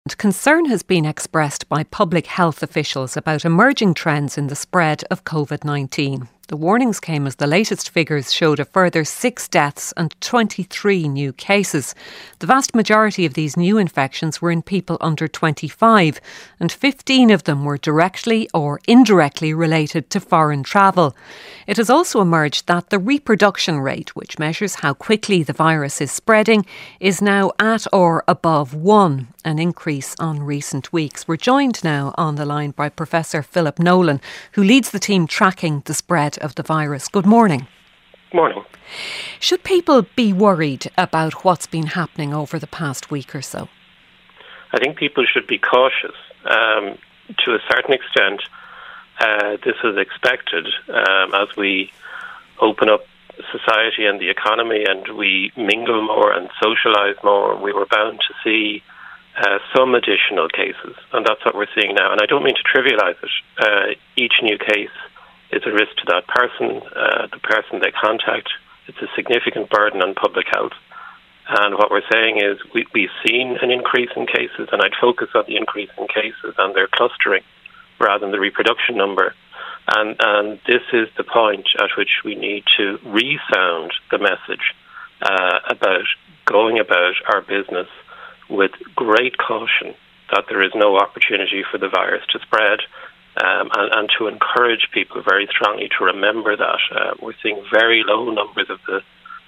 Concern has been expressed by public health officials about emerging trends in the spread of COVID-19. The warnings came as the latest figures showed a further 6 deaths and 23 new cases. The vast majority of these new infections were in people under 25, and 15 of them were directly or indirectly related to foreign travel. It has also emerged that the reproduction rate, which measures how quickly the virus is spreading, is now at or above 1, an increase on recent weeks. We're joined now on the line by Professor Philip Nolan, who leads the team tracking the spread of the virus. Good morning. Morning. Should people be worried about what's been happening over the past week or so? I think people should be cautious. To a certain extent, this was expected as we open up society and the economy and we mingle more and socialise more. We were bound to see some additional cases, and that's what we're seeing now. And I don't mean to trivialise it. Each new case is a risk to that person, the person they contact. It's a significant burden on public health. And what we're saying is we've seen an increase in cases, and I'd focus on the increase in cases and their clustering rather than the reproduction number. And this is the point at which we need to resound the message about going about our business with great caution, that there is no opportunity for the virus to spread, and to encourage people very strongly to remember that. We're seeing very low numbers of the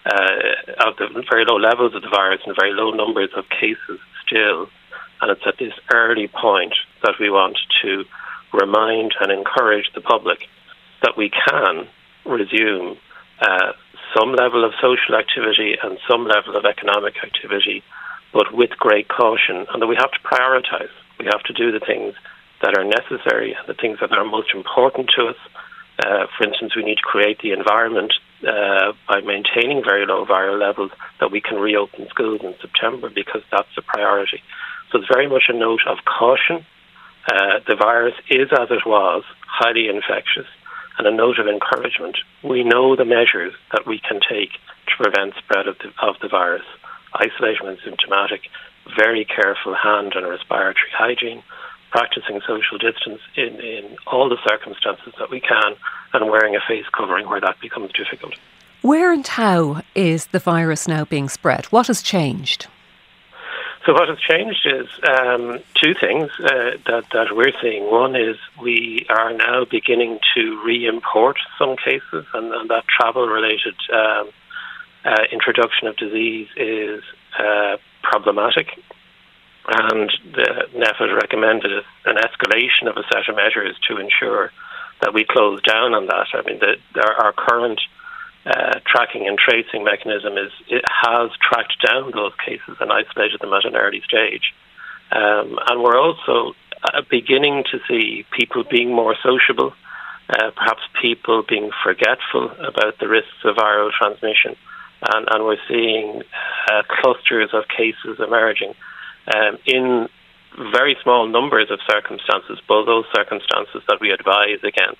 very low levels of the virus and very low numbers of cases still, and it's at this early point that we want to remind and encourage the public that we can resume some level of social activity and some level of economic activity, but with great caution, and that we have to prioritise. We have to do the things that are necessary and the things that are most important to us. For instance, we need to create the environment by maintaining very low viral levels that we can reopen schools in September, because that's a priority. So it's very much a note of caution. The virus is, as it was, highly infectious, and a note of encouragement. We know the measures that we can take to prevent spread of the virus. Isolation when symptomatic, very careful hand and respiratory hygiene, practicing social distance in all the circumstances that we can, and wearing a face covering where that becomes difficult. Where and how is the virus now being spread? What has changed? So what has changed is two things that we're seeing. One is we are now beginning to re-import some cases, and that travel-related introduction of disease is problematic. And the NPHET recommended an escalation of a set of measures to ensure that we close down on that. I mean, our current tracking and tracing mechanism has tracked down those cases and isolated them at an early stage. And we're also beginning to see people being more sociable, perhaps people being forgetful about the risks of viral transmission. And we're seeing clusters of cases emerging in very small numbers of circumstances, but those circumstances that we advise against,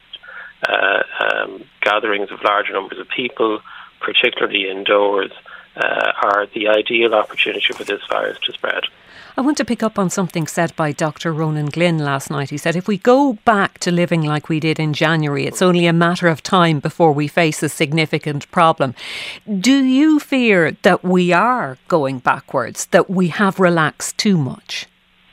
gatherings of large numbers of people, particularly indoors, are the ideal opportunity for this virus to spread. I want to pick up on something said by Dr. Ronan Glynn last night. He said, if we go back to living like we did in January, it's only a matter of time before we face a significant problem. Do you fear that we are going backwards, that we have relaxed too much?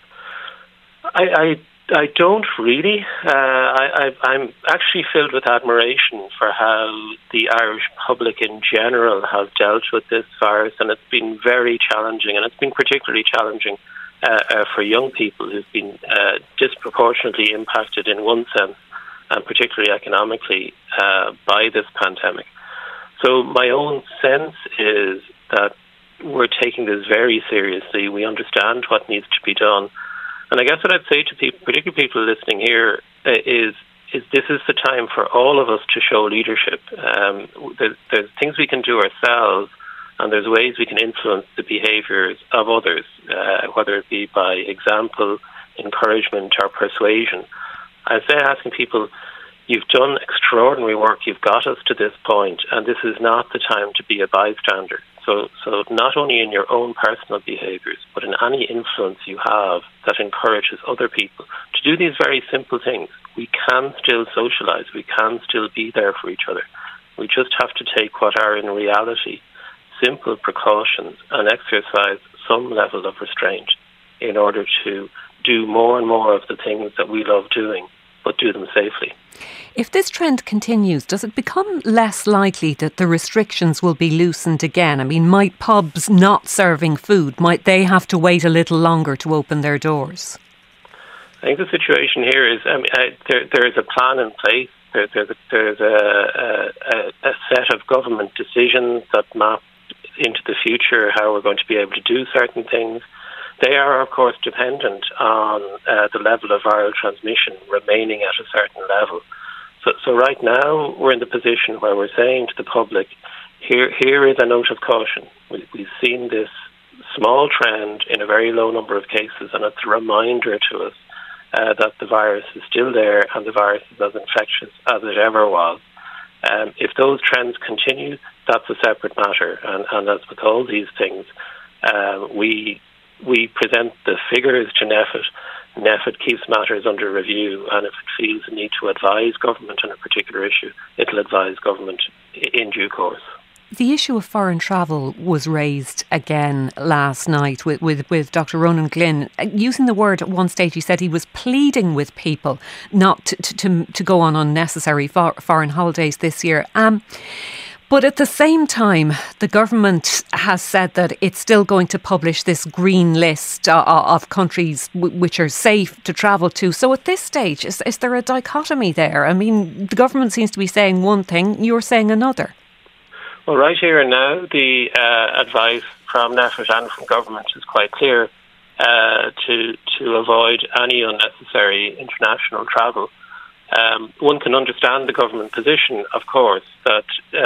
I don't really. I'm actually filled with admiration for how the Irish public in general have dealt with this virus, and it's been very challenging, and it's been particularly challenging for young people who've been disproportionately impacted in one sense, and particularly economically, by this pandemic. So my own sense is that we're taking this very seriously. We understand what needs to be done. And I guess what I'd say to people, particularly people listening here, is this is the time for all of us to show leadership. There's things we can do ourselves, and there's ways we can influence the behaviours of others, whether it be by example, encouragement, or persuasion. I say asking people, you've done extraordinary work, you've got us to this point, and this is not the time to be a bystander. So not only in your own personal behaviours, but in any influence you have that encourages other people to do these very simple things. We can still socialise. We can still be there for each other. We just have to take what are in reality simple precautions and exercise some level of restraint in order to do more and more of the things that we love doing, but do them safely. If this trend continues, does it become less likely that the restrictions will be loosened again? I mean, might pubs not serving food, might they have to wait a little longer to open their doors? I think the situation here is, there is a plan in place. There's a set of government decisions that map into the future how we're going to be able to do certain things. They are, of course, dependent on the level of viral transmission remaining at a certain level. So right now, we're in the position where we're saying to the public, here is a note of caution. We've seen this small trend in a very low number of cases, and it's a reminder to us that the virus is still there and the virus is as infectious as it ever was. If those trends continue, that's a separate matter. And as with all these things, we present the figures to NPHET. NPHET keeps matters under review, and if it feels the need to advise government on a particular issue, it'll advise government in due course. The issue of foreign travel was raised again last night with Dr. Ronan Glynn. Using the word at one stage, he said he was pleading with people not to go on unnecessary foreign holidays this year. But at the same time, the government has said that it's still going to publish this green list of countries which are safe to travel to. So at this stage, is there a dichotomy there? I mean, the government seems to be saying one thing, you're saying another. Well, right here and now, the advice from NPHET and from government is quite clear to avoid any unnecessary international travel. One can understand the government position, of course, that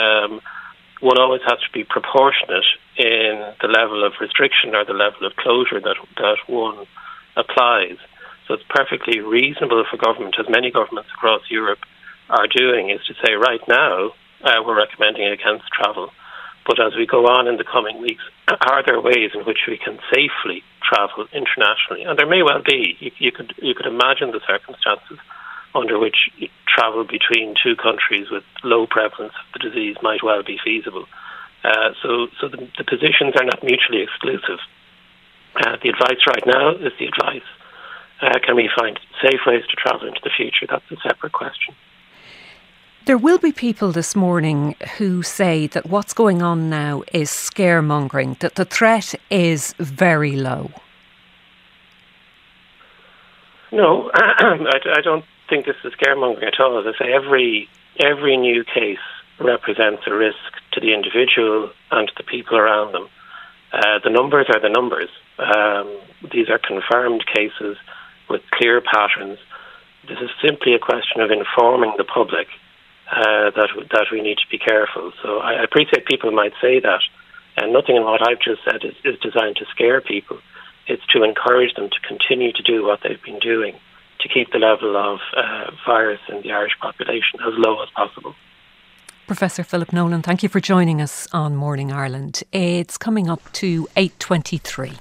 one always has to be proportionate in the level of restriction or the level of closure that one applies. So it's perfectly reasonable for government, as many governments across Europe are doing, is to say right now we're recommending against travel. But as we go on in the coming weeks, are there ways in which we can safely travel internationally? And there may well be. You could imagine the circumstances under which travel between two countries with low prevalence of the disease might well be feasible. So the positions are not mutually exclusive. The advice right now is the advice. Can we find safe ways to travel into the future? That's a separate question. There will be people this morning who say that what's going on now is scaremongering, that the threat is very low. No, I don't think this is scaremongering at all. As I say, every new case represents a risk to the individual and to the people around them. The numbers are the numbers. These are confirmed cases with clear patterns. This is simply a question of informing the public that we need to be careful. So I appreciate people might say that, and nothing in what I've just said is designed to scare people. It's to encourage them to continue to do what they've been doing, to keep the level of virus in the Irish population as low as possible. Professor Philip Nolan, thank you for joining us on Morning Ireland. It's coming up to 8:23.